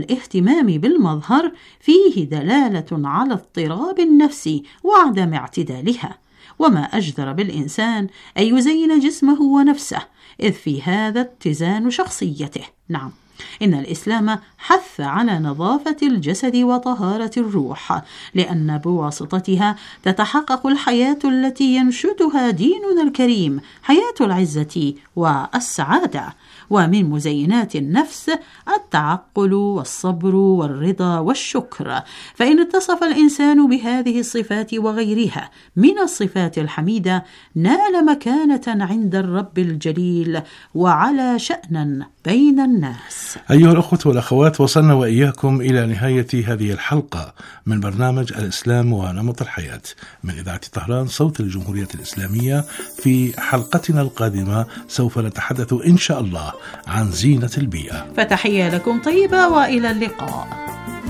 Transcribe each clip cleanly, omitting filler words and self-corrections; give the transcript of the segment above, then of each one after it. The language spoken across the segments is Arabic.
الاهتمام بالمظهر فيه دلالة على اضطراب النفس وعدم اعتدالها، وما أجدر بالإنسان أن يزين جسمه ونفسه، إذ في هذا اتزان شخصيته. نعم، إن الإسلام حث على نظافة الجسد وطهارة الروح، لأن بواسطتها تتحقق الحياة التي ينشدها ديننا الكريم، حياة العزة والسعادة. ومن مزينات النفس التعقل والصبر والرضا والشكر، فإن اتصف الإنسان بهذه الصفات وغيرها من الصفات الحميدة نال مكانة عند الرب الجليل وعلى شأنا بين الناس. أيها الأخوة والأخوات، وصلنا وإياكم إلى نهاية هذه الحلقة من برنامج الإسلام ونمط الحياة من إذاعة طهران صوت الجمهورية الإسلامية. في حلقتنا القادمة سوف نتحدث إن شاء الله عن زينة البيئة. فتحية لكم طيبة وإلى اللقاء.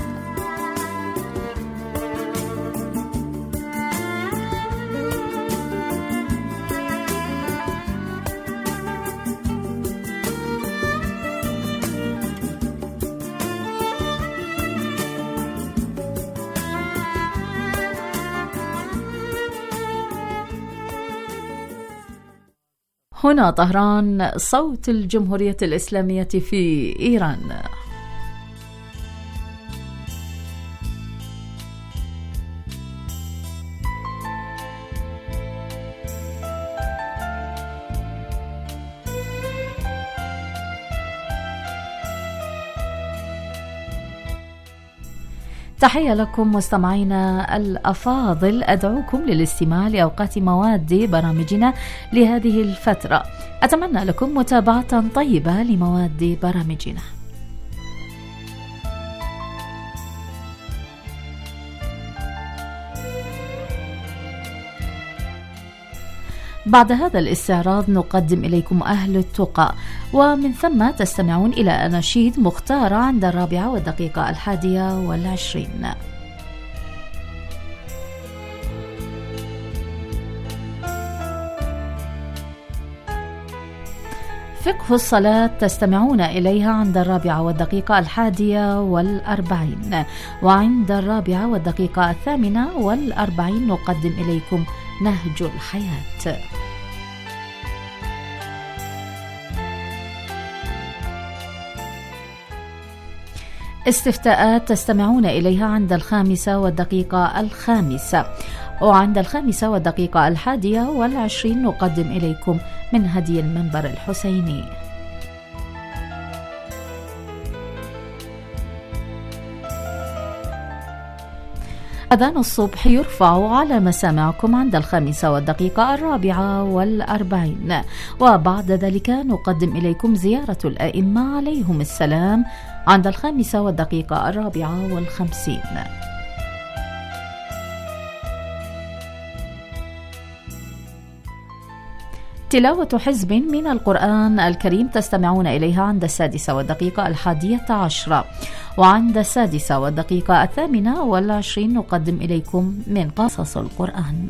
هنا طهران صوت الجمهورية الإسلامية في إيران. تحية لكم مستمعينا الأفاضل، أدعوكم للاستماع لأوقات مواد برامجنا لهذه الفترة. أتمنى لكم متابعة طيبة لمواد برامجنا. بعد هذا الاستعراض نقدم إليكم أهل التقى، ومن ثم تستمعون إلى أناشيد مختارة عند 4:21. فقه الصلاة تستمعون إليها عند 4:41، وعند 4:48 نقدم إليكم نهج الحياة. استفتاءات تستمعون إليها عند 5:05، وعند 5:21 نقدم إليكم من هدي المنبر الحسيني. أذان الصبح يرفع على مسامعكم عند 5:44، وبعد ذلك نقدم إليكم زيارة الأئمة عليهم السلام عند 5:54. تلاوة حزب من القرآن الكريم تستمعون إليها عند 6:11، وعند 6:28 نقدم إليكم من قصص القرآن.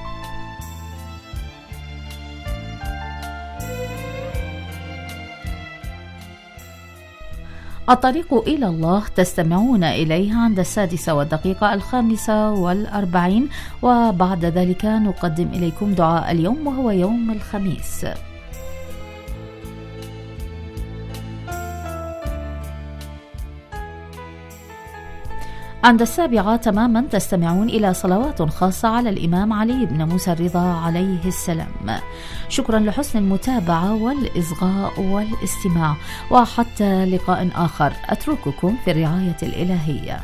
الطريق إلى الله تستمعون إليها عند 6:45، وبعد ذلك نقدم إليكم دعاء اليوم وهو يوم الخميس. عند 7 تماما تستمعون إلى صلوات خاصة على الإمام علي بن موسى الرضا عليه السلام. شكرا لحسن المتابعة والإصغاء والاستماع، وحتى لقاء آخر أترككم في الرعاية الإلهية.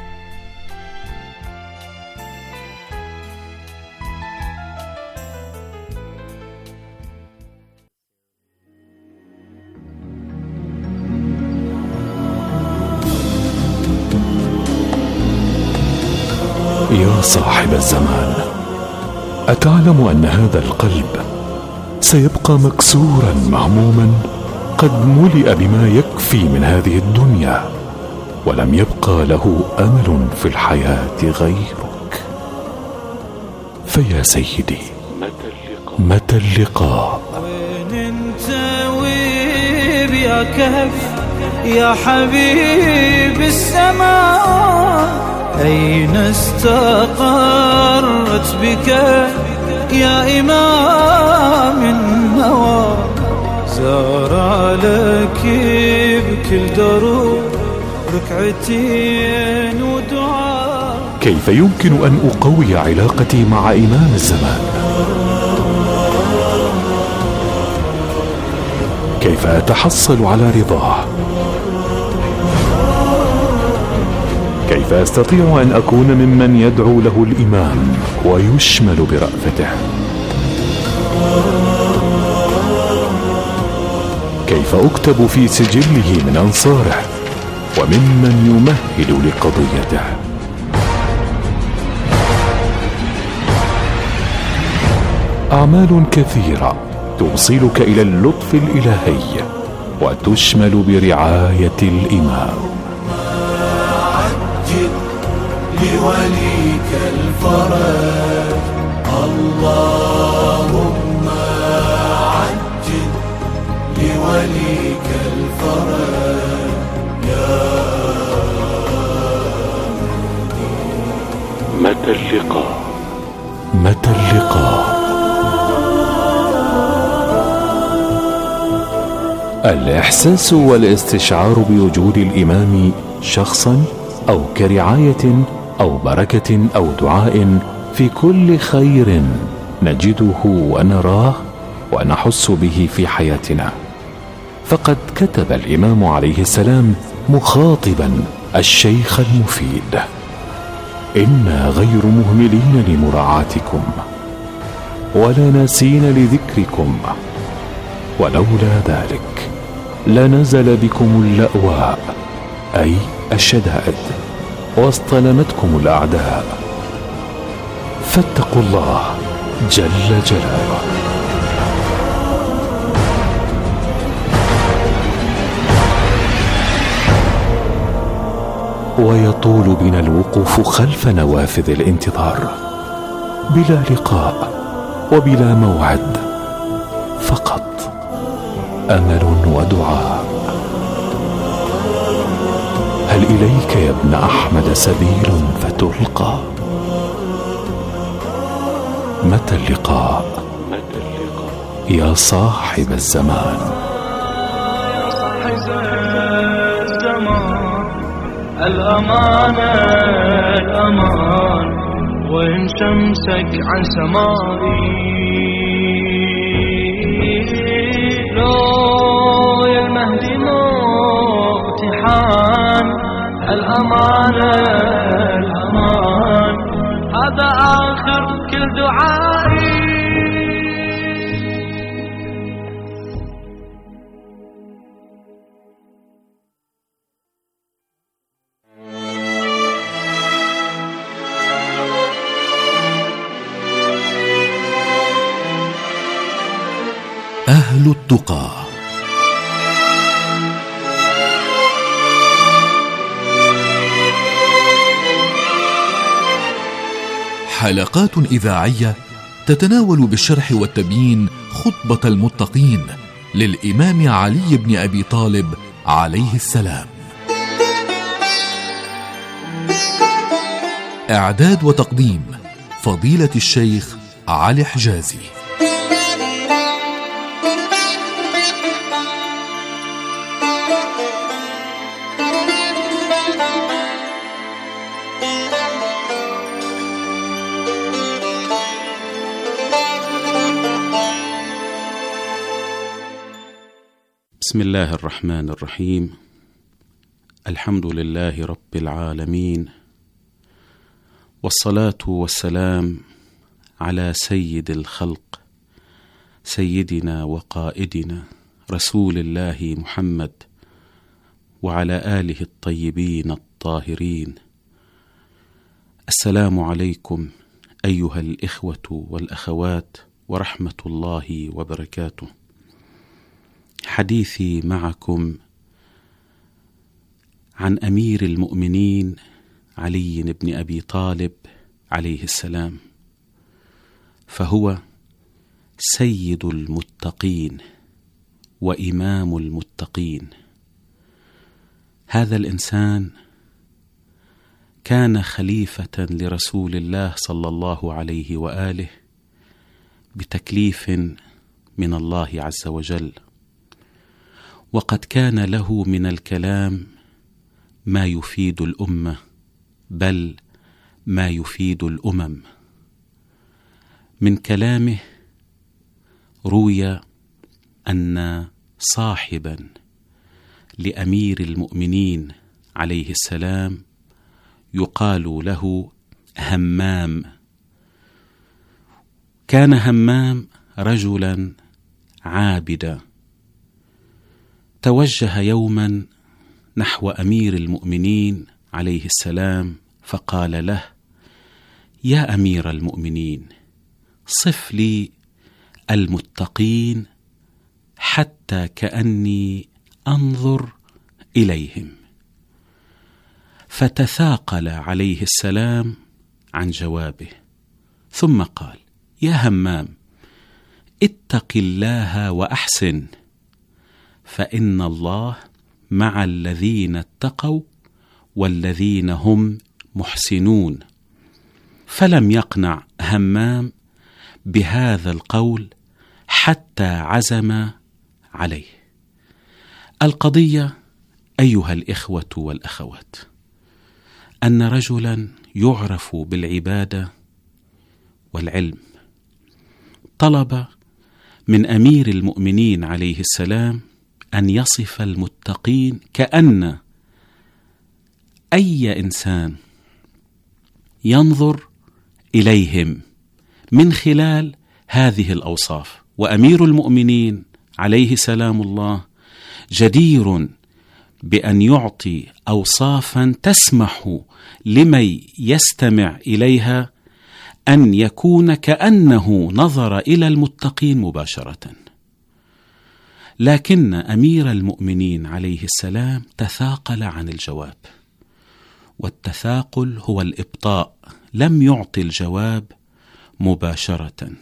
يا صاحب الزمان، أتعلم أن هذا القلب سيبقى مكسورا مهموما قد ملئ بما يكفي من هذه الدنيا، ولم يبقى له أمل في الحياة غيرك؟ فيا سيدي، متى اللقاء؟ وين انت وير يا كهف يا حبيب السماء أين استقرت بك يا إمام النوى زار لك بكل دروب ركعتين ودعاء. كيف يمكن أن أقوي علاقتي مع إمام الزمان؟ كيف أتحصل على رضاه؟ كيف أستطيع أن أكون ممن يدعو له الإمام ويشمل برأفته؟ كيف أكتب في سجله من أنصاره وممن يمهد لقضيته؟ أعمال كثيرة توصلك إلى اللطف الإلهي وتشمل برعاية الإمام. عجل لوليك الفرج اللهم عجل لوليك الفرج يا متى اللقاء؟ متى اللقاء؟ الإحساس والاستشعار بوجود الإمام شخصا أو كرعاية أو بركة أو دعاء في كل خير نجده ونراه ونحس به في حياتنا. فقد كتب الإمام عليه السلام مخاطبا الشيخ المفيد: إنا غير مهملين لمراعاتكم ولا ناسين لذكركم، ولولا ذلك لنزل بكم اللأواء أي الشدائد واصطلمتكم الأعداء، فاتقوا الله جل جلاله. ويطول بنا الوقوف خلف نوافذ الانتظار بلا لقاء وبلا موعد، فقط أمل ودعاء. هل إليك يا ابن أحمد سبيل فتلقى؟ متى اللقاء يا صاحب الزمان؟ الأمان الأمان وإن شمسك عن سمائي لو يا المهدي موتحان الأمان الأمان هذا آخر كل دعائي. أهل التقى. حلقات إذاعية تتناول بالشرح والتبيين خطبة المتقين للإمام علي بن أبي طالب عليه السلام. إعداد وتقديم فضيلة الشيخ علي حجازي. بسم الله الرحمن الرحيم. الحمد لله رب العالمين، والصلاة والسلام على سيد الخلق سيدنا وقائدنا رسول الله محمد وعلى آله الطيبين الطاهرين. السلام عليكم أيها الإخوة والأخوات ورحمة الله وبركاته. حديثي معكم عن أمير المؤمنين علي بن أبي طالب عليه السلام، فهو سيد المتقين وإمام المتقين، هذا الإنسان كان خليفة لرسول الله صلى الله عليه وآله بتكليف من الله عز وجل، وقد كان له من الكلام ما يفيد الأمة، بل ما يفيد الأمم. من كلامه روي أن صاحبا لأمير المؤمنين عليه السلام يقال له همام. كان همام رجلا عابدا، توجه يوما نحو أمير المؤمنين عليه السلام فقال له: يا أمير المؤمنين، صف لي المتقين حتى كأني أنظر إليهم. فتثاقل عليه السلام عن جوابه، ثم قال: يا همام، اتق الله وأحسن، فإن الله مع الذين اتقوا والذين هم محسنون. فلم يقنع همام بهذا القول حتى عزم عليه. القضية أيها الإخوة والأخوات أن رجلا يعرف بالعبادة والعلم طلب من أمير المؤمنين عليه السلام أن يصف المتقين كأن أي إنسان ينظر إليهم من خلال هذه الأوصاف. وأمير المؤمنين عليه سلام الله جدير بأن يعطي أوصافا تسمح لمن يستمع إليها أن يكون كأنه نظر إلى المتقين مباشرة. لكن أمير المؤمنين عليه السلام تثاقل عن الجواب، والتثاقل هو الإبطاء، لم يعطي الجواب مباشرة.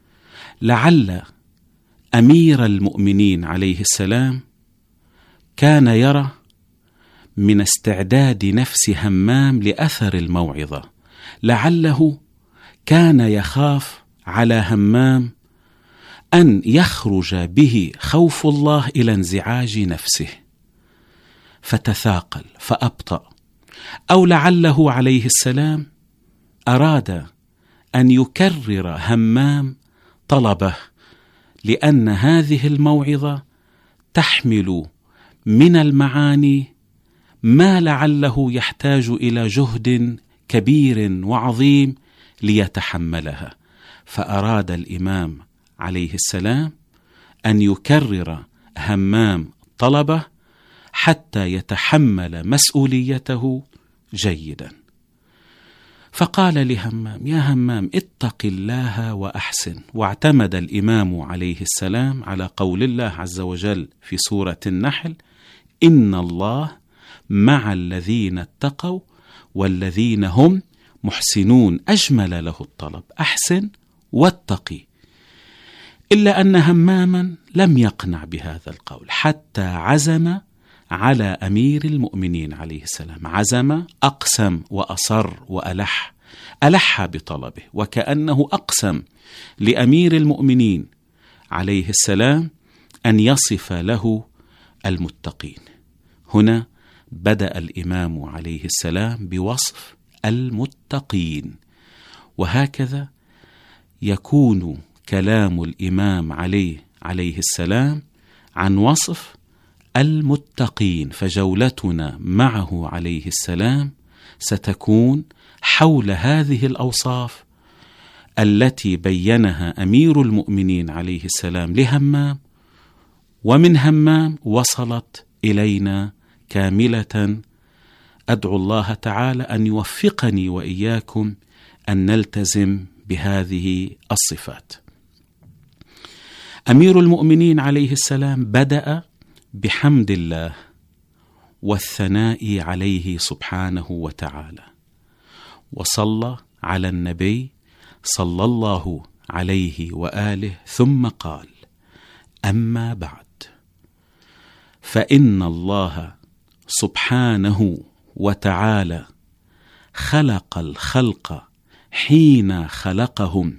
لعل أمير المؤمنين عليه السلام كان يرى من استعداد نفس همام لأثر الموعظة، لعله كان يخاف على همام أن يخرج به خوف الله إلى انزعاج نفسه فتثاقل فأبطأ، أو لعله عليه السلام أراد أن يكرر همام طلبه، لأن هذه الموعظة تحمل من المعاني ما لعله يحتاج إلى جهد كبير وعظيم ليتحملها. فأراد الإمام عليه السلام أن يكرر همام طلبه حتى يتحمل مسؤوليته جيدا. فقال لهمام: يا همام، اتق الله وأحسن. واعتمد الإمام عليه السلام على قول الله عز وجل في سورة النحل: إن الله مع الذين اتقوا والذين هم محسنون. أجمل له الطلب: أحسن واتقي. إلا أن هماما لم يقنع بهذا القول حتى عزم على أمير المؤمنين عليه السلام. عزم، أقسم وأصر ألح بطلبه، وكأنه أقسم لأمير المؤمنين عليه السلام أن يصف له المتقين. هنا بدأ الإمام عليه السلام بوصف المتقين، وهكذا يكون كلام الإمام عليه السلام عن وصف المتقين. فجولتنا معه عليه السلام ستكون حول هذه الأوصاف التي بينها أمير المؤمنين عليه السلام لهمام، ومن همام وصلت إلينا كاملة. أدعو الله تعالى أن يوفقني وإياكم أن نلتزم بهذه الصفات. أمير المؤمنين عليه السلام بدأ بحمد الله والثناء عليه سبحانه وتعالى، وصلى على النبي صلى الله عليه وآله، ثم قال: أما بعد، فإن الله سبحانه وتعالى خلق الخلق حين خلقهم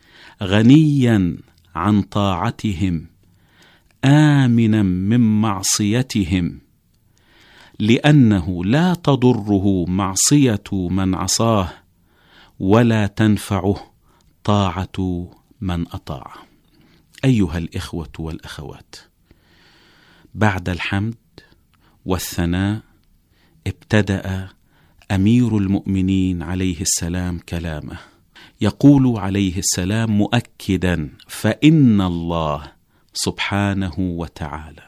غنيا عن طاعتهم آمنا من معصيتهم، لأنه لا تضره معصية من عصاه ولا تنفعه طاعة من أطاعه. أيها الإخوة والأخوات، بعد الحمد والثناء ابتدأ أمير المؤمنين عليه السلام كلامه، يقول عليه السلام مؤكدا: فإن الله سبحانه وتعالى،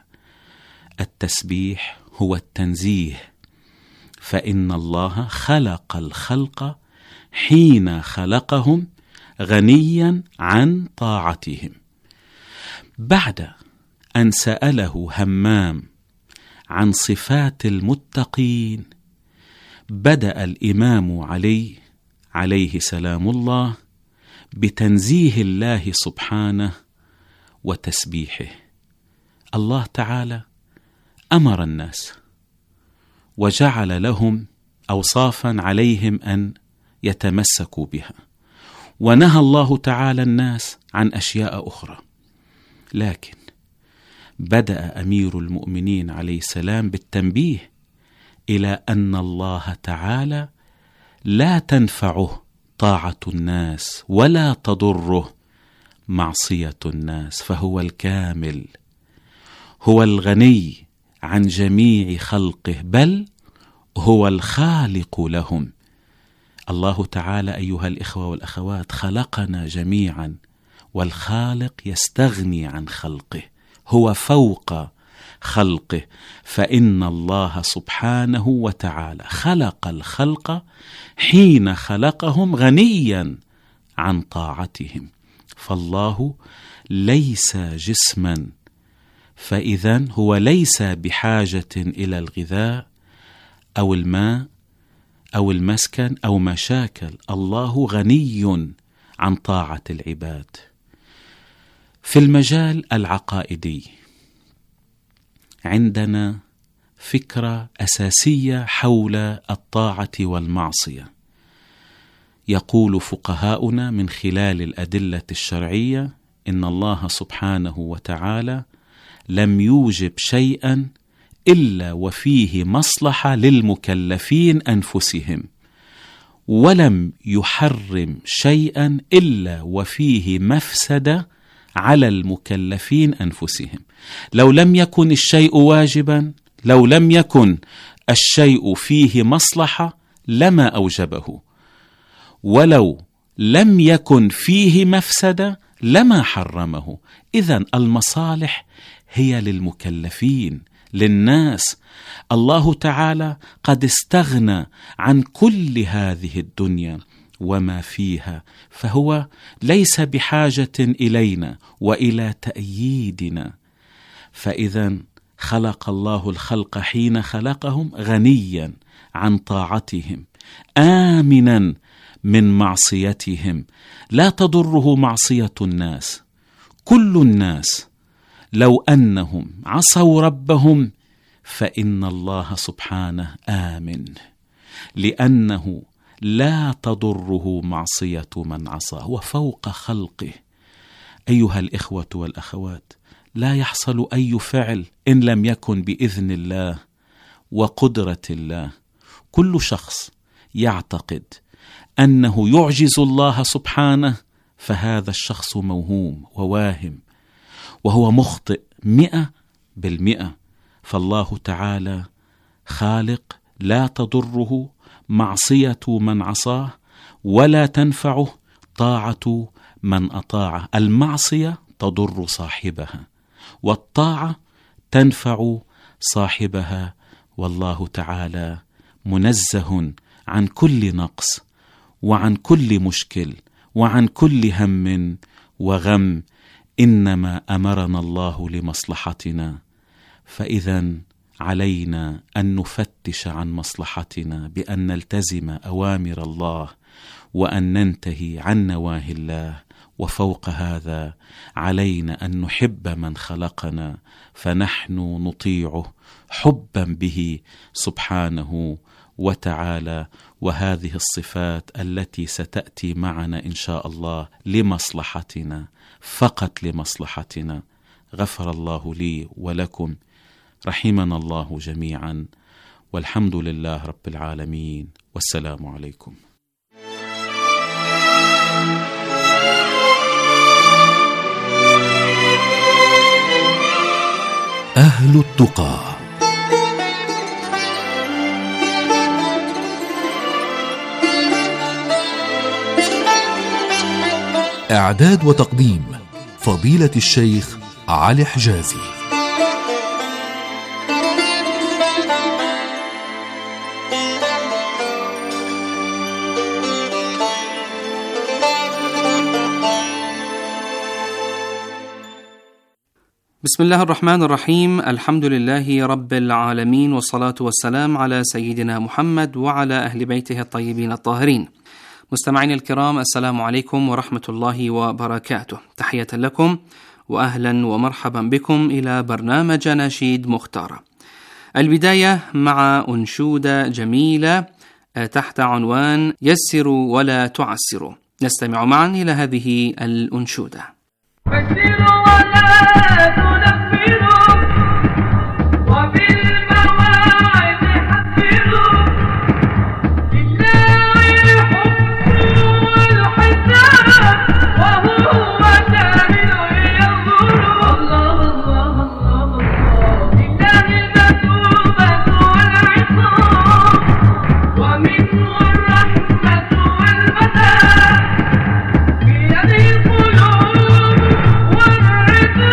التسبيح هو التنزيه، فإن الله خلق الخلق حين خلقهم غنيا عن طاعتهم. بعد أن سأله همام عن صفات المتقين، بدأ الإمام عليه سلام الله بتنزيه الله سبحانه وتسبيحه. الله تعالى أمر الناس وجعل لهم أوصافا عليهم أن يتمسكوا بها، ونهى الله تعالى الناس عن أشياء أخرى. لكن بدأ أمير المؤمنين عليه السلام بالتنبيه إلى أن الله تعالى لا تنفعه طاعة الناس ولا تضره معصية الناس، فهو الكامل، هو الغني عن جميع خلقه، بل هو الخالق لهم. الله تعالى أيها الإخوة والأخوات خلقنا جميعا، والخالق يستغني عن خلقه، هو فوق خلقه. فإن الله سبحانه وتعالى خلق الخلق حين خلقهم غنيا عن طاعتهم، فالله ليس جسما، فإذن هو ليس بحاجة إلى الغذاء أو الماء أو المسكن أو مشاكل، الله غني عن طاعة العباد. في المجال العقائدي عندنا فكرة أساسية حول الطاعة والمعصية. يقول فقهاؤنا من خلال الأدلة الشرعية إن الله سبحانه وتعالى لم يوجب شيئا إلا وفيه مصلحة للمكلفين أنفسهم، ولم يحرم شيئا إلا وفيه مفسدة على المكلفين أنفسهم. لو لم يكن الشيء واجبا، لو لم يكن الشيء فيه مصلحة لما أوجبه، ولو لم يكن فيه مفسدة لما حرمه. إذن المصالح هي للمكلفين، للناس. الله تعالى قد استغنى عن كل هذه الدنيا وما فيها، فهو ليس بحاجة إلينا وإلى تأييدنا. فإذا خلق الله الخلق حين خلقهم غنيا عن طاعتهم آمنا من معصيتهم، لا تضره معصية الناس. كل الناس لو أنهم عصوا ربهم فإن الله سبحانه آمن، لأنه لا تضره معصية من عصاه وفوق خلقه. أيها الإخوة والأخوات، لا يحصل أي فعل إن لم يكن بإذن الله وقدرة الله. كل شخص يعتقد أنه يعجز الله سبحانه فهذا الشخص موهوم وواهم، وهو مخطئ 100%. فالله تعالى خالق لا تضره معصية من عصاه ولا تنفعه طاعة من أطاعه. المعصية تضر صاحبها والطاعة تنفع صاحبها، والله تعالى منزه عن كل نقص وعن كل مشكل وعن كل هم وغم. إنما أمرنا الله لمصلحتنا، فإذا علينا أن نفتش عن مصلحتنا بأن نلتزم أوامر الله وأن ننتهي عن نواهي الله، وفوق هذا علينا أن نحب من خلقنا فنحن نطيعه حبا به سبحانه وتعالى. وهذه الصفات التي ستأتي معنا إن شاء الله لمصلحتنا، فقط لمصلحتنا. غفر الله لي ولكم، رحمنا الله جميعا، والحمد لله رب العالمين، والسلام عليكم. أهل التقى. إعداد وتقديم فضيلة الشيخ علي حجازي. بسم الله الرحمن الرحيم. الحمد لله رب العالمين، والصلاة والسلام على سيدنا محمد وعلى أهل بيته الطيبين الطاهرين. مستمعين الكرام، السلام عليكم ورحمة الله وبركاته. تحية لكم وأهلا ومرحبا بكم إلى برنامج نشيد مختارة. البداية مع أنشودة جميلة تحت عنوان يسروا ولا تعسروا. نستمع معا إلى هذه الأنشودة. بشروا ولا تنفروا، وبالمواعظ حذروا، لله الحكم والحساب، وهو كامل ينظر. الله الله الله الله، لله المثوبة والعصام، ومنه الرحمة والمداد، بيده القلوب والرضا.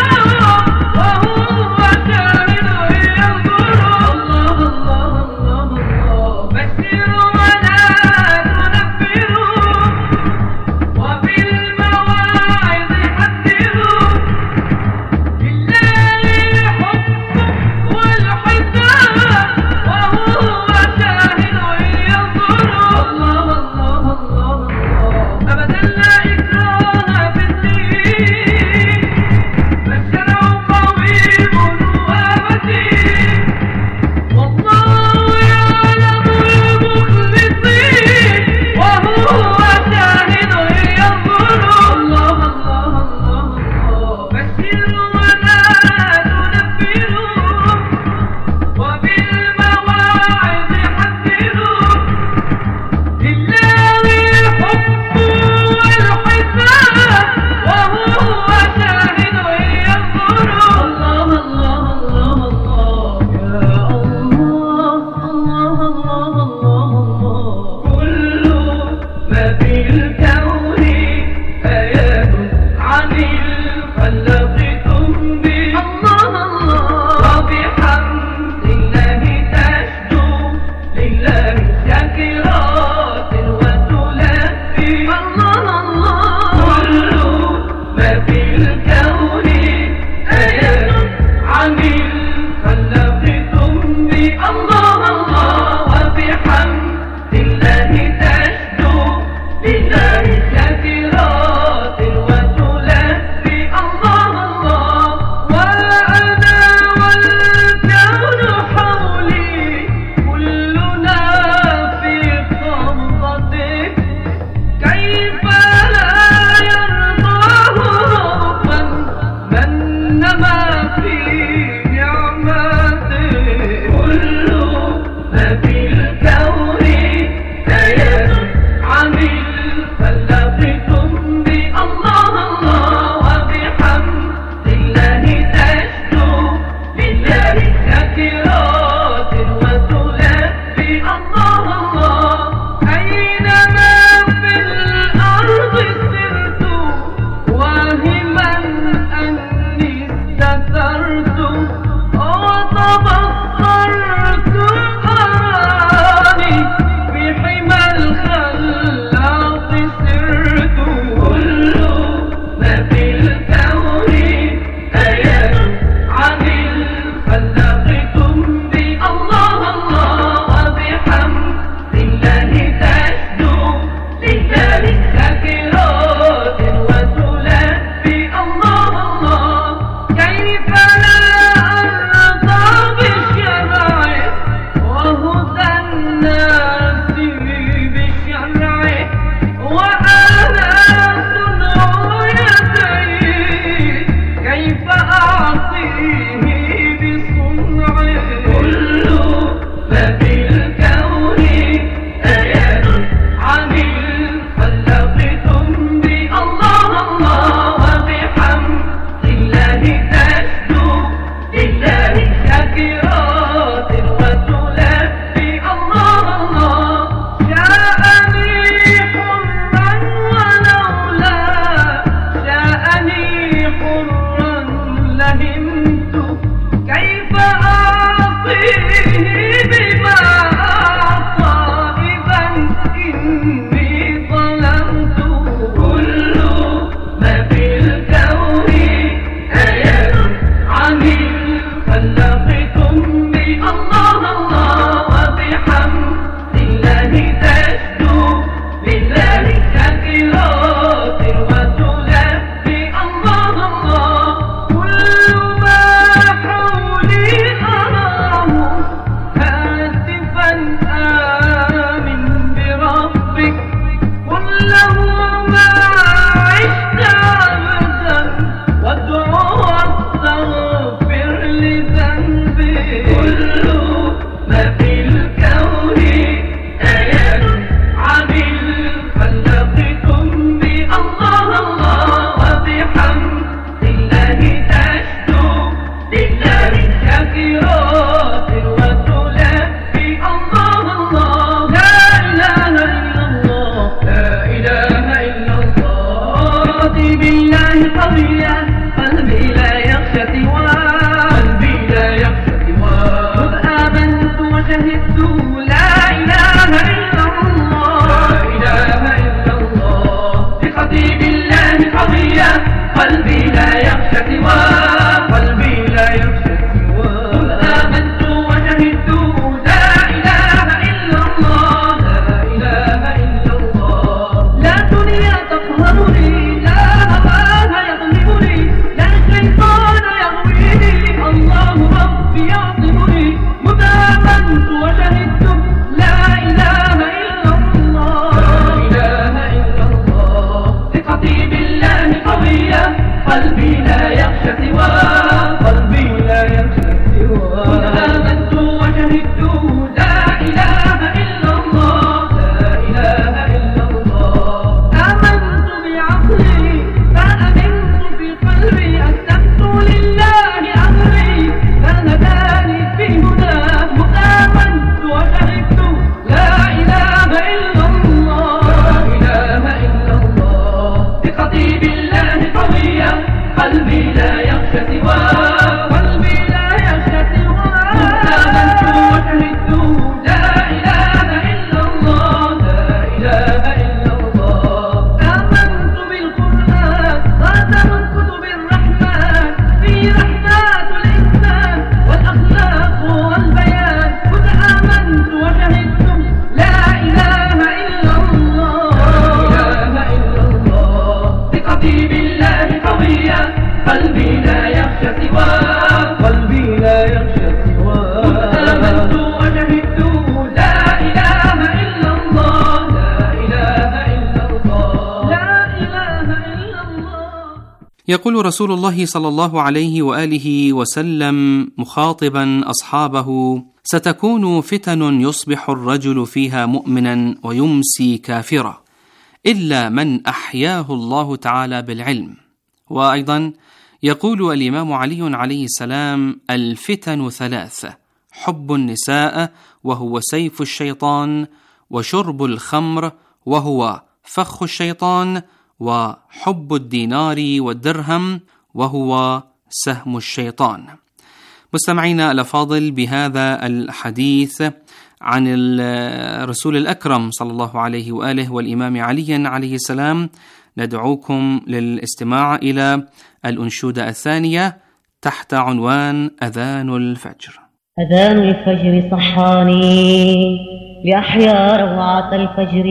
يقول رسول الله صلى الله عليه وآله وسلم مخاطبا أصحابه: ستكون فتن يصبح الرجل فيها مؤمنا ويمسي كافرا إلا من أحياه الله تعالى بالعلم. وأيضا يقول الإمام علي عليه السلام: الفتن ثلاث: حب النساء وهو سيف الشيطان، وشرب الخمر وهو فخ الشيطان، وحب الدينار والدرهم وهو سهم الشيطان. مستمعينا الأفاضل، بهذا الحديث عن الرسول الأكرم صلى الله عليه وآله والإمام علي عليه السلام ندعوكم للاستماع إلى الأنشودة الثانية تحت عنوان أذان الفجر. أذان الفجر صحاني لأحيا روعة الفجر،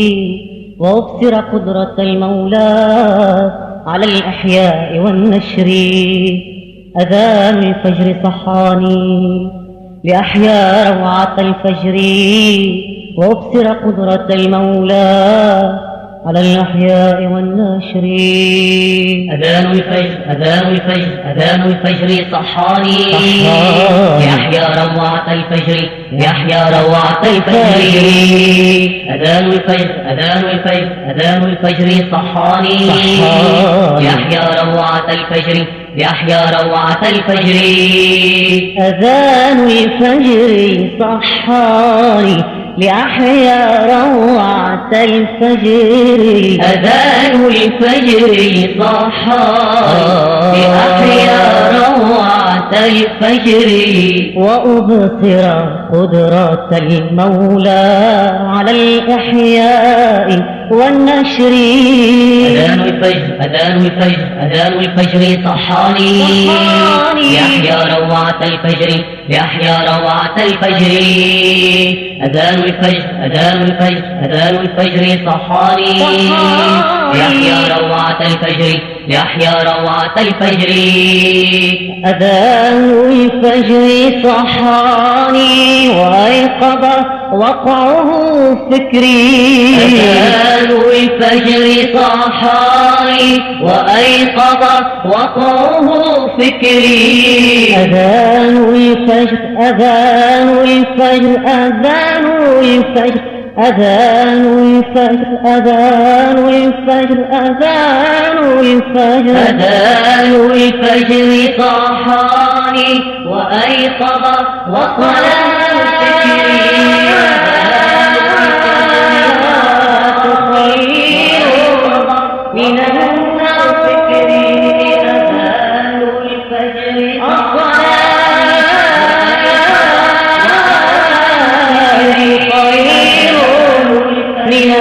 وأبصر قدرة المولى على الإحياء والنشر. أذان الفجر صحاني لأحيا روعة الفجر، وأبصر قدرة المولى على الإحياء والنشر. أذان الفجر أذان الفجر أذان الفجر صحاني لأحيا روعة الفجر لأحيا روعة الفجر. أذان الفجر أذان الفجر أذان الفجر صحاني لأحيا روعة الفجر لأحيا روعة الفجر. أذان الفجر صحاني لأحيا روعة الفجر. أذان الفجر صحاني لأحيا روعة الفجر، وأبصر قدرة المولى على الإحياء والنشر. أذان الفجر أذان الفجر أذان الفجر صحاني لأحيا روعة الفجر لأحيا روعة الفجر. أذان الفجر أذان الفجر أذان الفجر صحاني لأحيا روعة الفجر لأحيا روعة الفجر. أذان الفجر صحاني وأيقظ وقعه فكري. أذان الفجر صحاني وأيقظ وقعه فكري. أذان الفجر أذان الفجر أذان الفجر أذان الفجر أذان الفجر أذان الفجر أذان الفجر صحاني وأيقظ وقعه فكري. من النار فكري. أذان الفجر من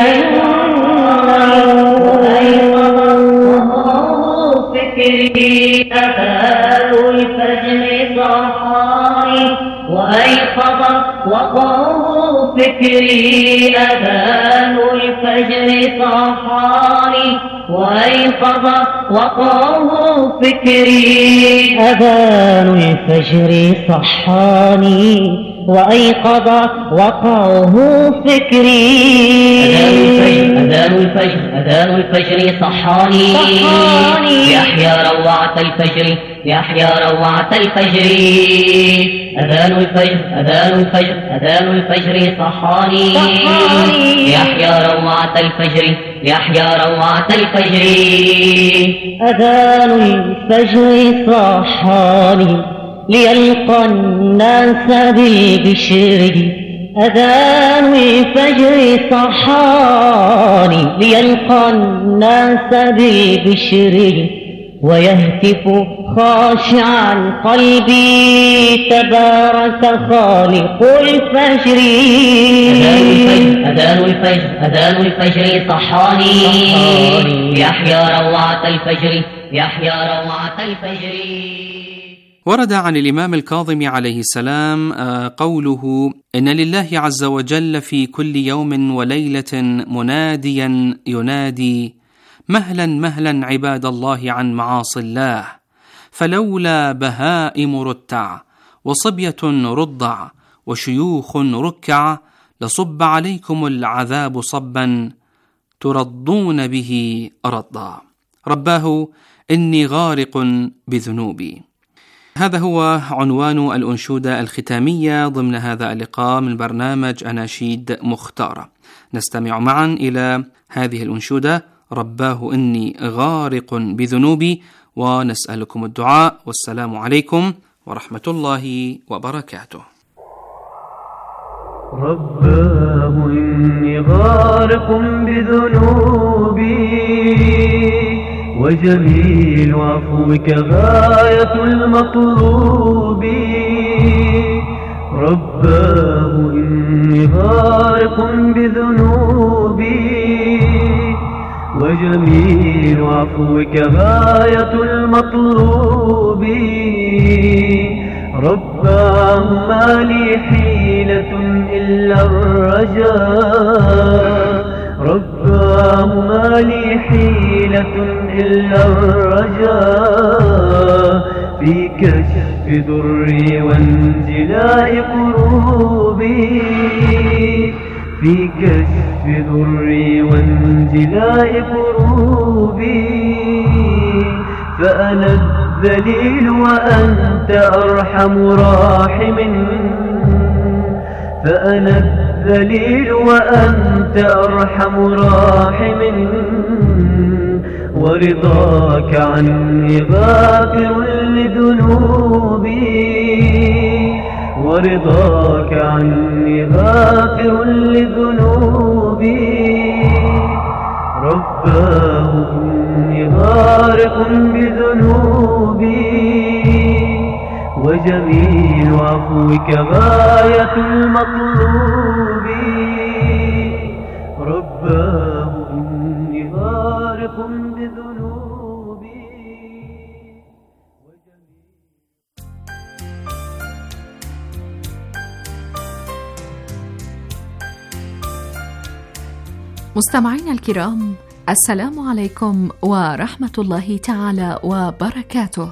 فكري. أذان الفجر صحاني وأيقظ وقعه فكري. أذان الفجر صحاني وأيقظ وقعه فكري. أذان الفجر صحاني وأيقظ وقعه فكري. أذان الفجر أذان الفجر صحاني لأحيا روعة الفجر لأحيا روعة الفجر. أذان الفجر أذان الفجر أذان الفجر صحاني لأحيا روعة الفجر لأحيا روعة الفجر. أذان الفجر صحاني ليلقى الناس بالبشر. أذان الفجر صحاني ليلقى الناس بالبشر، ويهتف خاشعا قلبي تبارك خالق الفجر. أذان الفجر أذان الفجر صحاني لأحيا روعة الفجر لأحيا روعة الفجر. ورد عن الإمام الكاظم عليه السلام قوله: إن لله عز وجل في كل يوم وليلة مناديا ينادي: مهلا مهلا عباد الله عن معاصي الله، فلولا بهائم رتع وصبية رضع وشيوخ ركع لصب عليكم العذاب صبا ترضون به رضا. رباه إني غارق بذنوبي. هذا هو عنوان الأنشودة الختامية ضمن هذا اللقاء من برنامج أناشيد مختارة. نستمع معا إلى هذه الأنشودة: رباه إني غارق بذنوبي، ونسألكم الدعاء. والسلام عليكم ورحمة الله وبركاته. رباه إني غارق بذنوبي، وجميل عفوك غاية المطلوب. رباه إني غارق بذنوبي، وجميل عفوك غاية المطلوب. رباه ما لي حيلة إلا الرجاء، رباه ما لي حيلة إلا الرجاء، في كشف ضري وانجلاء كروبي، في كشف ضري وانجلاء كروبي. فأنا الذليل وأنت أرحم راحم، فأنا الذليل وأنت أرحم راحم. ورضاك عني غافر لذنوبي، ورضاك عني غافر لذنوبي. رباه إني غارق بذنوبي، وجميل عفوك غاية المطلوب. رباه إني غارق بذنوبي. مستمعينا الكرام، السلام عليكم ورحمة الله تعالى وبركاته.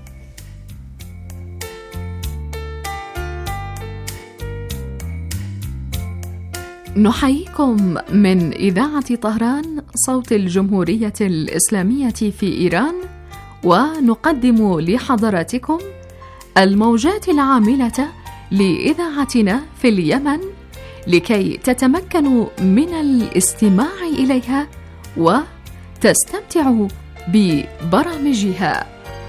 نحييكم من إذاعة طهران صوت الجمهورية الإسلامية في إيران، ونقدم لحضراتكم الموجات العاملة لإذاعتنا في اليمن لكي تتمكنوا من الاستماع إليها وتستمتعوا ببرامجها.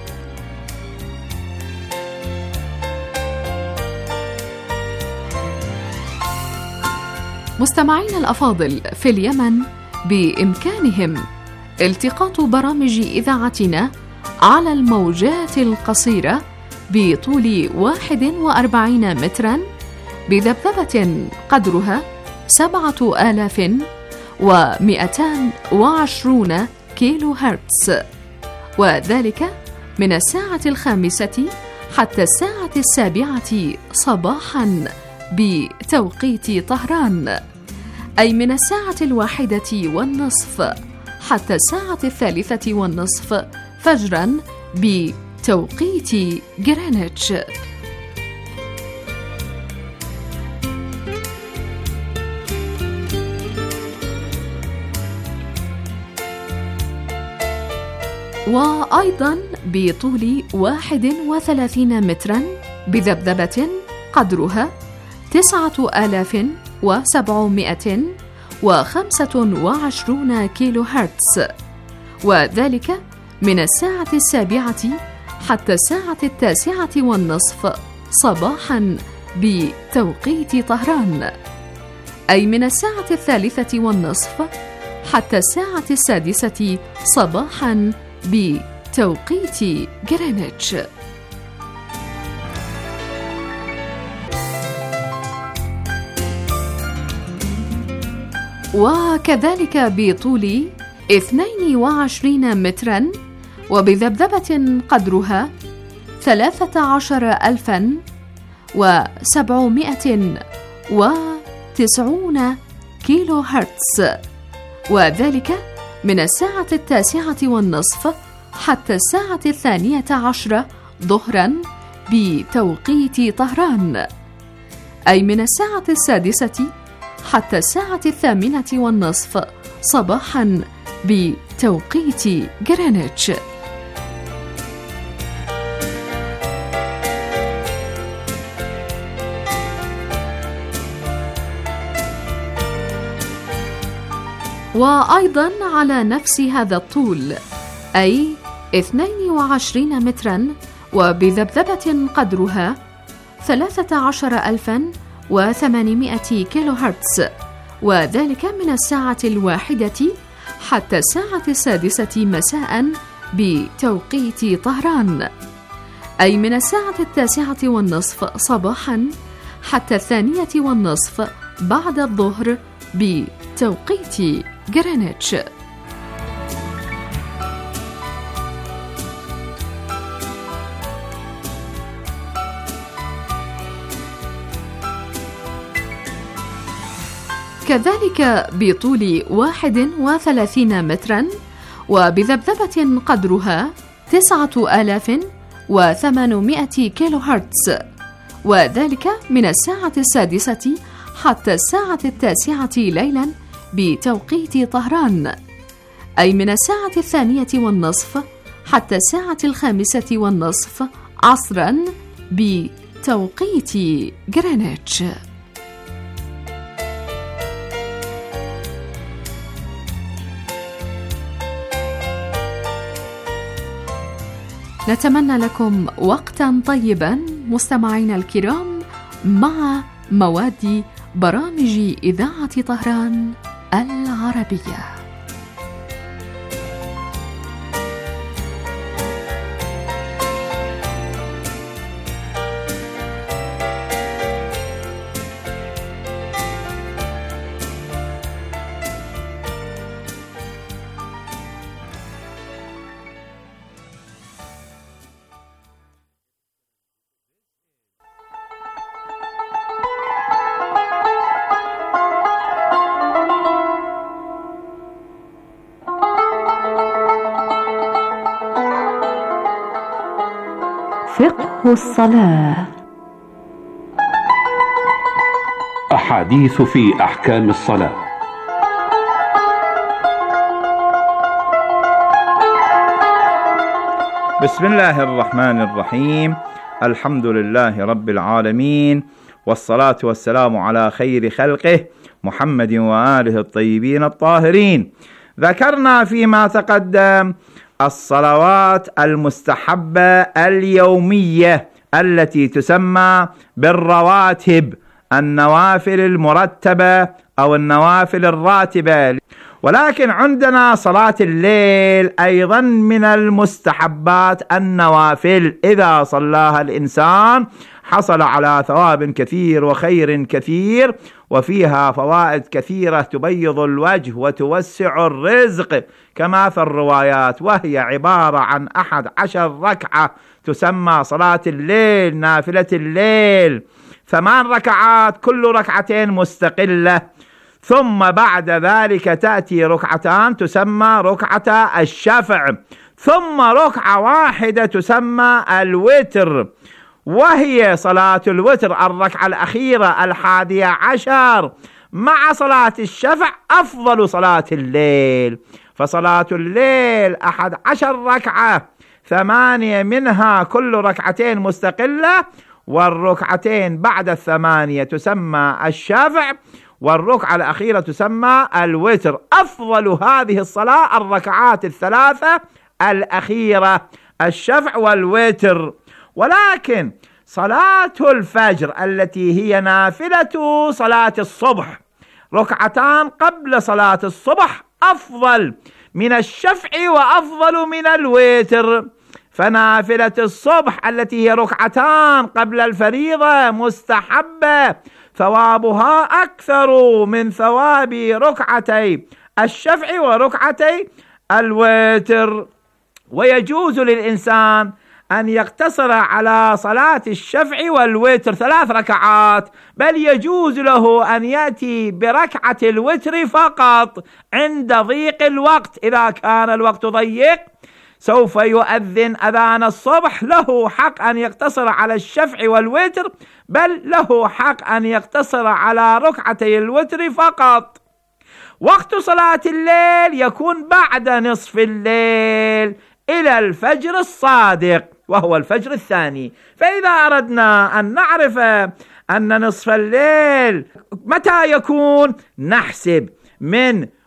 مستمعين الأفاضل، في اليمن بإمكانهم التقاط برامج إذاعتنا على الموجات القصيرة بطول 41 متراً بذبذبة قدرها 7220 كيلو هرتز، وذلك من الساعة 5 حتى الساعة 7 صباحاً بتوقيت طهران، أي من الساعة 1:30 حتى الساعة 3:30 فجراً بتوقيت جرينتش. وأيضاً بطول 31 متراً بذبذبة قدرها 9725 كيلو هرتز، وذلك من الساعة 7 حتى الساعة 9:30 صباحاً بتوقيت طهران، أي من الساعة 3:30 حتى الساعة 6 صباحاً بتوقيت جرينتش. وكذلك بطول 22 متراً وبذبذبة قدرها 13790 كيلو هرتز، وذلك من الساعة 9:30 حتى الساعة 12 ظهراً بتوقيت طهران، أي من الساعة 6 حتى الساعة 8:30 صباحاً بتوقيت جرينتش. وأيضا على نفس هذا الطول، أي 22 مترا، وبذبذبة قدرها 13800 كيلو هرتز، وذلك من الساعة 1 حتى الساعة 6 مساء بتوقيت طهران، أي من الساعة 9:30 صباحا حتى 2:30 بعد الظهر بتوقيت جرينتش. كذلك بطول 31 مترا، وبذبذبة قدرها 9800 كيلو هرتز، وذلك من الساعة 6 حتى الساعة 9 ليلا بتوقيت طهران، أي من الساعة 2:30 حتى الساعة 5:30 عصرا بتوقيت جرينتش. نتمنى لكم وقتا طيبا مستمعينا الكرام مع مواد برامج إذاعة طهران العربية. فقه الصلاة. أحاديث في أحكام الصلاة. بسم الله الرحمن الرحيم. الحمد لله رب العالمين، والصلاة والسلام على خير خلقه محمد وآله الطيبين الطاهرين. ذكرنا فيما تقدم الصلوات المستحبة اليومية التي تسمى بالرواتب، النوافل المرتبة أو النوافل الراتبة. ولكن عندنا صلاة الليل أيضا من المستحبات النوافل، إذا صلاها الإنسان حصل على ثواب كثير وخير كثير، وفيها فوائد كثيرة تبيض الوجه وتوسع الرزق كما في الروايات، وهي عبارة عن 11 ركعة تسمى صلاة الليل، نافلة الليل، 8 ركعات كل ركعتين مستقلة، ثم بعد ذلك تأتي ركعتان تسمى ركعة الشفع، ثم ركعة واحدة تسمى الوتر، وهي صلاة الوتر الركعة الأخيرة 11 مع صلاة الشفع أفضل صلاة الليل. فصلاة الليل 11 ركعة، 8 منها كل ركعتين مستقلة، والركعتين بعد 8 تسمى الشفع، والركعة الأخيرة تسمى الوتر. أفضل هذه الصلاة الركعات الثلاثة الأخيرة، الشفع والوتر. ولكن صلاة الفجر التي هي نافلة صلاة الصبح، ركعتان قبل صلاة الصبح أفضل من الشفع وأفضل من الوتر. فنافلة الصبح التي هي ركعتان قبل الفريضة مستحبة، ثوابها أكثر من ثواب ركعتي الشفع وركعتي الوتر. ويجوز للإنسان أن يقتصر على صلاة الشفع والوتر 3 ركعات، بل يجوز له أن يأتي بركعة الوتر فقط عند ضيق الوقت. إذا كان الوقت ضيق سوف يؤذن أذان الصبح، له حق أن يقتصر على الشفع والوتر، بل له حق أن يقتصر على ركعتي الوتر فقط. وقت صلاة الليل يكون بعد نصف الليل إلى الفجر الصادق، وهو الفجر الثاني. فإذا أردنا أن نعرف أن نصف الليل متى يكون، نحسب من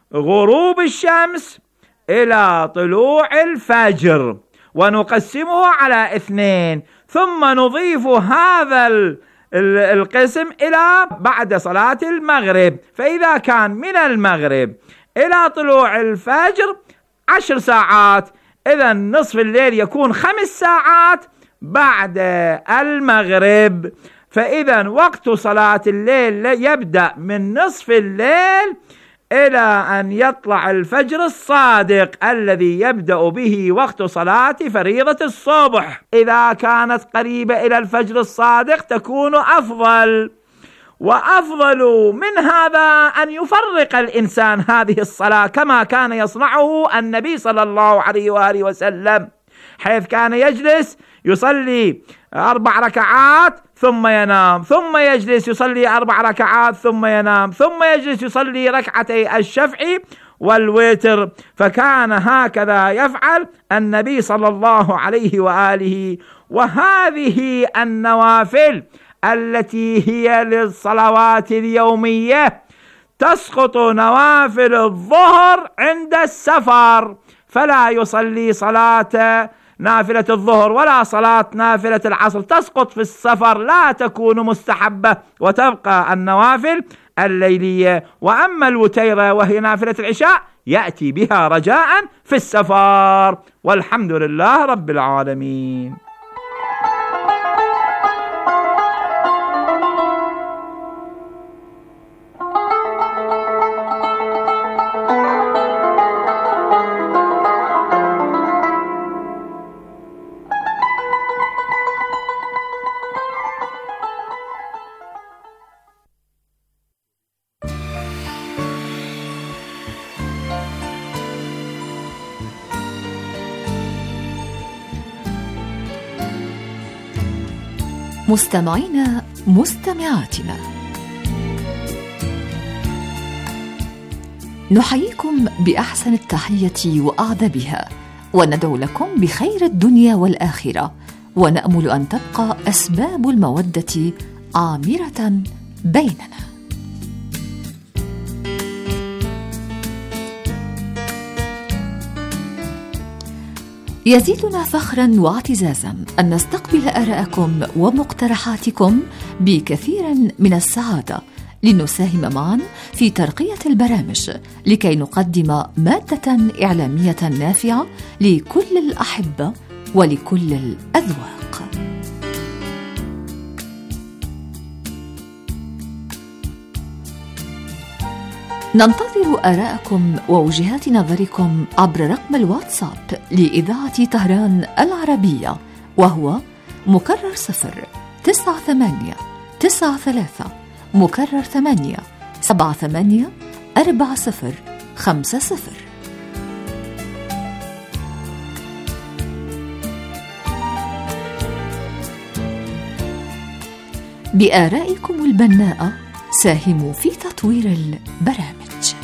غروب الشمس إلى طلوع الفجر، ونقسمه على 2، ثم نضيف هذا القسم إلى بعد صلاة المغرب. فإذا كان من المغرب إلى طلوع الفجر 10 ساعات، إذا نصف الليل يكون 5 ساعات بعد المغرب. فإذا وقت صلاة الليل يبدأ من نصف الليل إلى أن يطلع الفجر الصادق الذي يبدأ به وقت صلاة فريضة الصبح. إذا كانت قريبة إلى الفجر الصادق تكون أفضل. وأفضل من هذا أن يفرق الإنسان هذه الصلاة كما كان يصنعه النبي صلى الله عليه وآله وسلم، حيث كان يجلس يصلي 4 ركعات ثم ينام، ثم يجلس يصلي 4 ركعات ثم ينام، ثم يجلس يصلي ركعتي الشفع والوتر. فكان هكذا يفعل النبي صلى الله عليه وآله. وهذه النوافل التي هي للصلوات اليومية تسقط نوافل الظهر عند السفر، فلا يصلي صلاة نافلة الظهر ولا صلاة نافلة العصر، تسقط في السفر، لا تكون مستحبة، وتبقى النوافل الليلية. وأما الوتيرة وهي نافلة العشاء يأتي بها رجاء في السفر. والحمد لله رب العالمين. مستمعينا مستمعاتنا، نحييكم بأحسن التحية وأعذبها، وندعو لكم بخير الدنيا والآخرة، ونأمل أن تبقى أسباب المودة عامرة بيننا. يزيدنا فخرا واعتزازا أن نستقبل آراءكم ومقترحاتكم بكثير من السعادة، لنساهم معا في ترقية البرامج لكي نقدم مادة إعلامية نافعة لكل الأحبة ولكل الأذواق. ننتظر آراءكم ووجهات نظركم عبر رقم الواتساب لإذاعة طهران العربية، وهو مكرر 09893 مكرر 8784050. بآرائكم البناءة ساهموا في تطوير البرامج.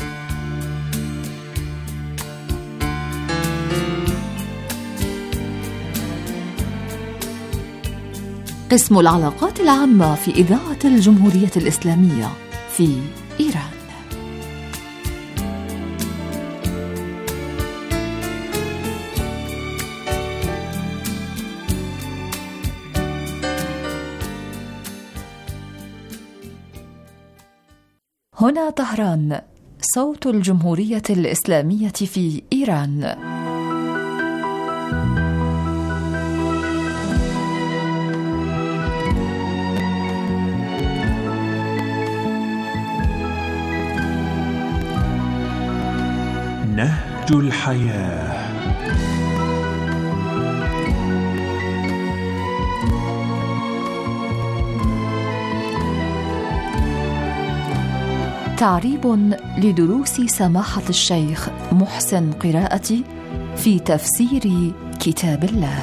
قسم العلاقات العامة في إذاعة الجمهورية الإسلامية في إيران. هنا طهران، صوت الجمهورية الإسلامية في إيران. نهج الحياة. تعريب لدروس سماحة الشيخ محسن قراءتي في تفسير كتاب الله.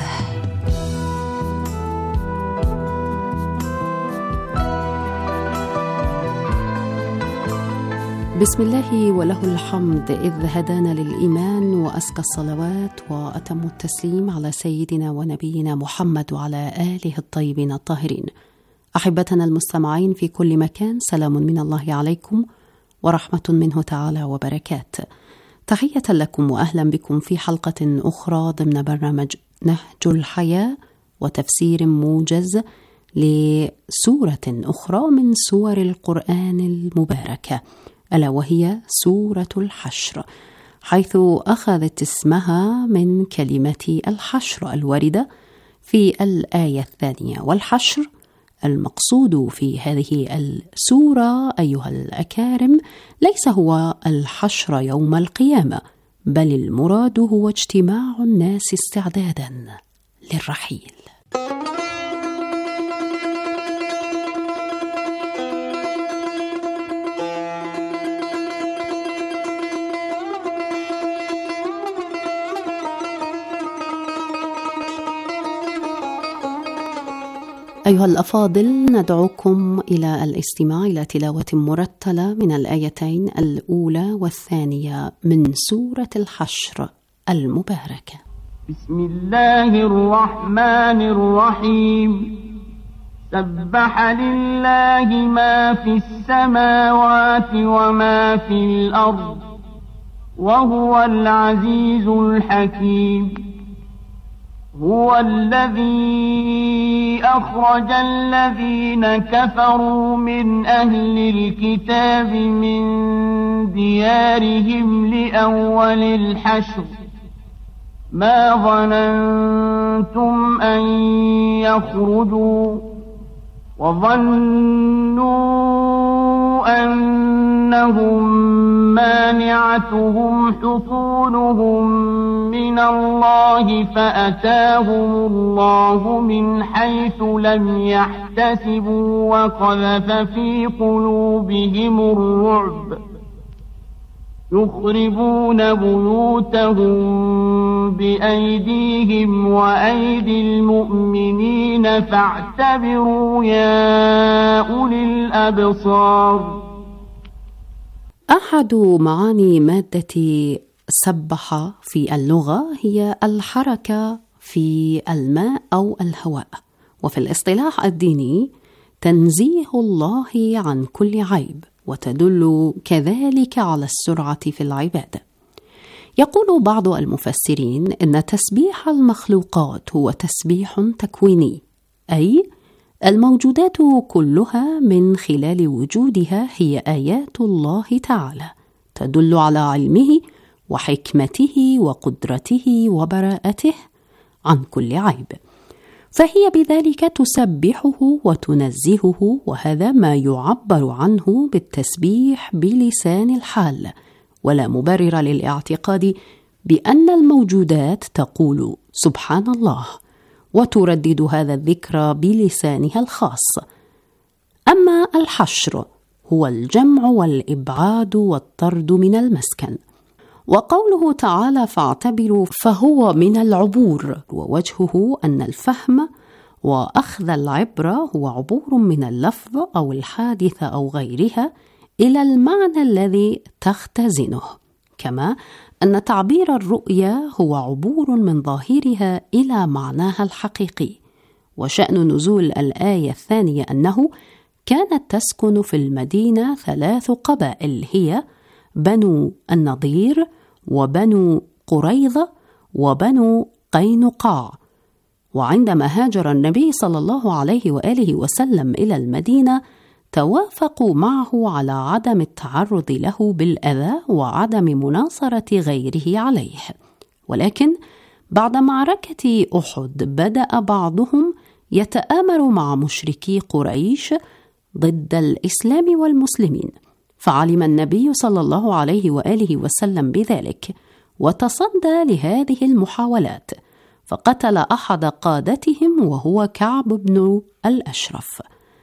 بسم الله وله الحمد إذ هدانا للإيمان، وأزكى الصلوات وأتم التسليم على سيدنا ونبينا محمد وعلى آله الطيبين الطاهرين. أحبتنا المستمعين في كل مكان، سلام من الله عليكم ورحمة منه تعالى وبركاته. تحية لكم وأهلا بكم في حلقة أخرى ضمن برنامج نهج الحياة وتفسير موجز لسورة أخرى من سور القرآن المباركة، ألا وهي سورة الحشر، حيث أخذت اسمها من كلمة الحشر الواردة في الآية 2. والحشر المقصود في هذه السورة أيها الأكارم ليس هو الحشر يوم القيامة، بل المراد هو اجتماع الناس استعدادا للرحيل. أيها الأفاضل، ندعوكم إلى الاستماع إلى تلاوة مرتلة من الآيتين الأولى والثانية من سورة الحشر المباركة. بسم الله الرحمن الرحيم. سبح لله ما في السماوات وما في الأرض وهو العزيز الحكيم. هو الذي أخرج الذين كفروا من أهل الكتاب من ديارهم لأول الحشر ما ظننتم أن يخرجوا وظنوا أنهم مانعتهم حصونهم من الله فأتاهم الله من حيث لم يحتسبوا وقذف في قلوبهم الرعب يخربون بيوتهم بأيديهم وأيدي المؤمنين فاعتبروا يا أولي الأبصار. أحد معاني مادة سبح في اللغة هي الحركة في الماء أو الهواء، وفي الاصطلاح الديني تنزيه الله عن كل عيب، وتدل كذلك على السرعة في العبادة. يقول بعض المفسرين إن تسبيح المخلوقات هو تسبيح تكويني، أي الموجودات كلها من خلال وجودها هي آيات الله تعالى تدل على علمه وحكمته وقدرته وبراءته عن كل عيب، فهي بذلك تسبحه وتنزهه، وهذا ما يعبر عنه بالتسبيح بلسان الحال، ولا مبرر للاعتقاد بأن الموجودات تقول سبحان الله وتردد هذا الذكر بلسانها الخاص. أما الحشر هو الجمع والإبعاد والطرد من المسكن، وقوله تعالى فاعتبروا فهو من العبور، ووجهه أن الفهم وأخذ العبرة هو عبور من اللفظ أو الحادثة أو غيرها إلى المعنى الذي تختزنه، كما أن تعبير الرؤيا هو عبور من ظاهرها إلى معناها الحقيقي. وشأن نزول الآية 2 أنه كانت تسكن في المدينة 3 قبائل هي بنو النضير وبنو قريظة وبنو قينقاع، وعندما هاجر النبي صلى الله عليه وآله وسلم إلى المدينة توافقوا معه على عدم التعرض له بالأذى وعدم مناصرة غيره عليه. ولكن بعد معركة أحد بدأ بعضهم يتآمر مع مشركي قريش ضد الإسلام والمسلمين، فعلم النبي صلى الله عليه وآله وسلم بذلك وتصدى لهذه المحاولات، فقتل أحد قادتهم وهو كعب بن الأشرف،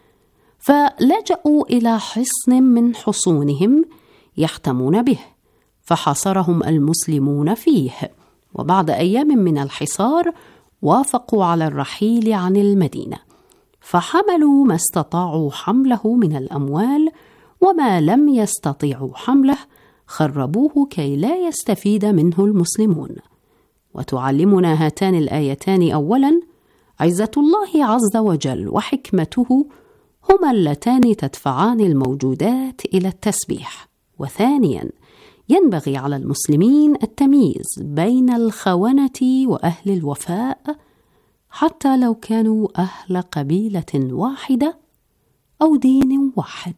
فلجأوا إلى حصن من حصونهم يحتمون به، فحاصرهم المسلمون فيه، وبعد أيام من الحصار وافقوا على الرحيل عن المدينة، فحملوا ما استطاعوا حمله من الأموال، وما لم يستطيعوا حمله خربوه كي لا يستفيد منه المسلمون. وتعلمنا هاتان الآيتان أولا عزة الله عز وجل وحكمته هما اللتان تدفعان الموجودات إلى التسبيح، وثانياً ينبغي على المسلمين التمييز بين الخونة وأهل الوفاء حتى لو كانوا أهل قبيلة واحدة أو دين واحد.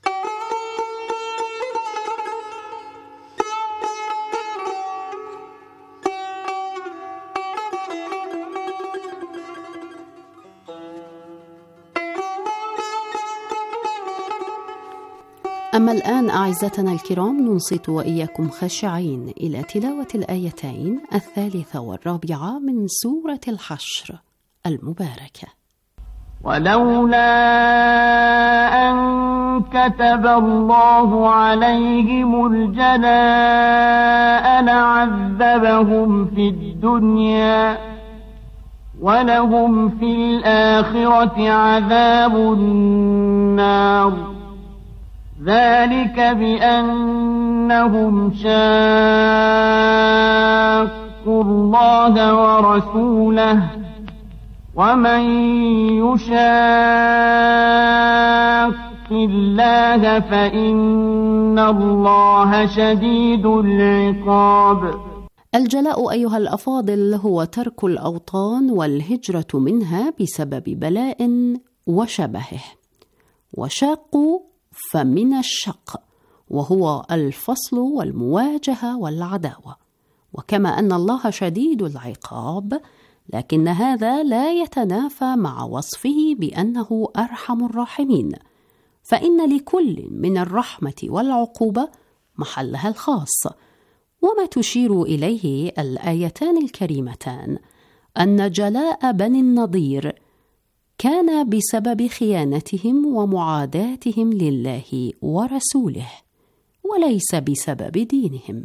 أما الآن أعزتنا الكرام ننصت وإياكم خاشعين إلى تلاوة الآيتين 3 و4 من سورة الحشر المباركة. ولولا أن كتب الله عليهم الجلاء لعذبهم في الدنيا ولهم في الآخرة عذاب النار ذلك بأنهم شاقوا الله ورسوله ومن يشاق الله فإن الله شديد العقاب. الجلاء أيها الأفاضل هو ترك الأوطان والهجرة منها بسبب بلاء وشبهه. وشاقوا فمن الشق وهو الفصل والمواجهة والعداوة، وكما أن الله شديد العقاب لكن هذا لا يتنافى مع وصفه بأنه أرحم الراحمين، فإن لكل من الرحمة والعقوبة محلها الخاص. وما تشير إليه الآيتان الكريمتان أن جلاء بني النضير كان بسبب خيانتهم ومعاداتهم لله ورسوله وليس بسبب دينهم.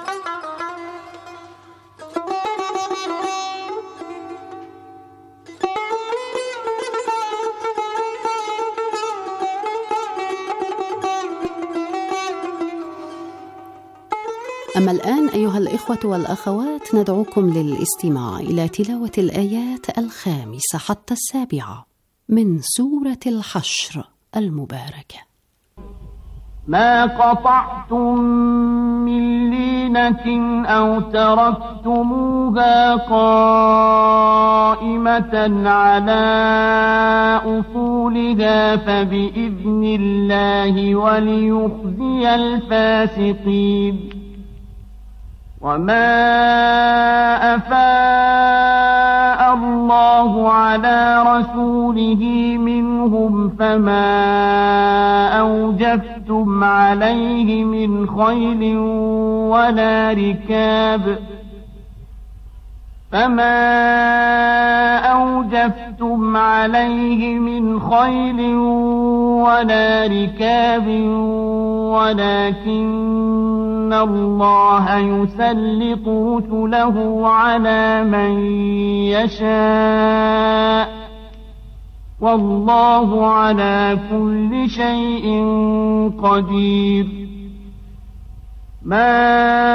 أما الآن أيها الإخوة والأخوات ندعوكم للاستماع إلى تلاوة الآيات 5 حتى 7 من سورة الحشر المباركة. ما قطعتم من لينة أو تركتموها قائمة على أصولها فبإذن الله وليخزي الفاسقين. وما أفاء الله على رسوله منهم فما أوجفتم عليه من خيل ولا ركاب ولكن الله يسلط رسله على من يشاء والله على كل شيء قدير. ما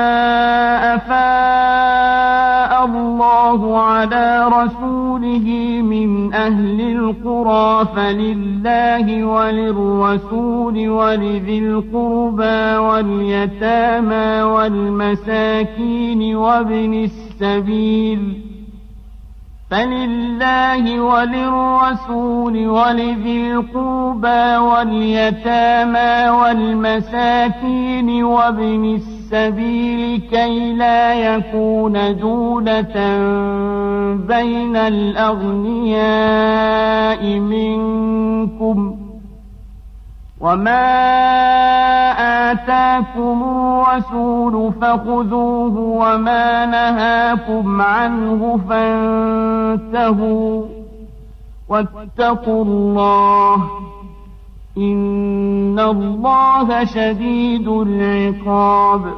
أفاء الله على رسوله من أهل القرى فلله وللرسول ولذي القربى واليتامى والمساكين وابن السبيل فلله وللرسول ولذي القربى واليتامى والمساكين وابن السبيل كي لا يكون دولة بين الأغنياء منكم وما آتاكم الرسول فخذوه وما نهاكم عنه فانتهوا واتقوا الله إن الله شديد العقاب.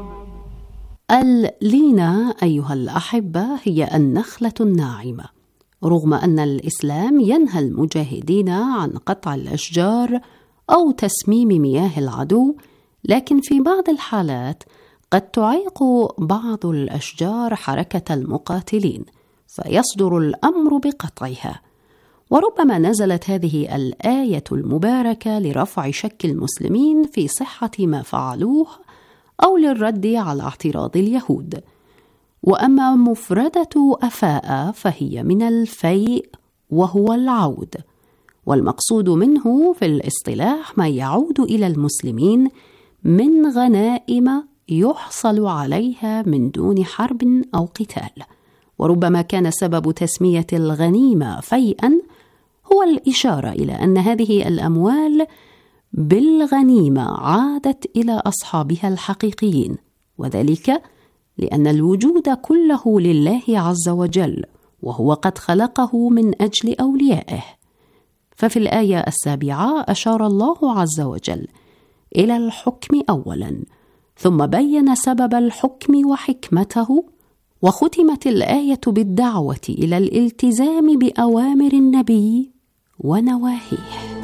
اللينة أيها الأحبة هي النخلة الناعمة. رغم أن الإسلام ينهى المجاهدين عن قطع الأشجار أو تسميم مياه العدو، لكن في بعض الحالات قد تعيق بعض الأشجار حركة المقاتلين فيصدر الأمر بقطعها. وربما نزلت هذه الآية المباركة لرفع شك المسلمين في صحة ما فعلوه أو للرد على اعتراض اليهود. وأما مفردة أفاء فهي من الفيء وهو العود، والمقصود منه في الاصطلاح ما يعود إلى المسلمين من غنائم يحصل عليها من دون حرب أو قتال. وربما كان سبب تسمية الغنيمة فيئا هو الإشارة إلى أن هذه الأموال بالغنيمة عادت إلى أصحابها الحقيقيين، وذلك لأن الوجود كله لله عز وجل، وهو قد خلقه من أجل أوليائه. ففي الآية 7 أشار الله عز وجل إلى الحكم أولا، ثم بين سبب الحكم وحكمته، وختمت الآية بالدعوة إلى الالتزام بأوامر النبي ونواهيه.